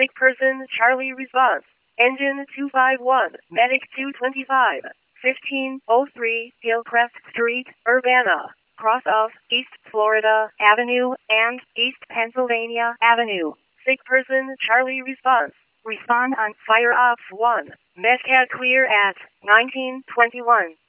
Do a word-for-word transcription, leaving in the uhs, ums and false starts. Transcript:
Sick person, Charlie response. Engine two five one, Medic two twenty-five, fifteen oh three, Hillcrest Street, Urbana. Cross of East Florida Avenue and East Pennsylvania Avenue. Sick person, Charlie response. Respond on fire off one. Medcat clear at nineteen twenty-one.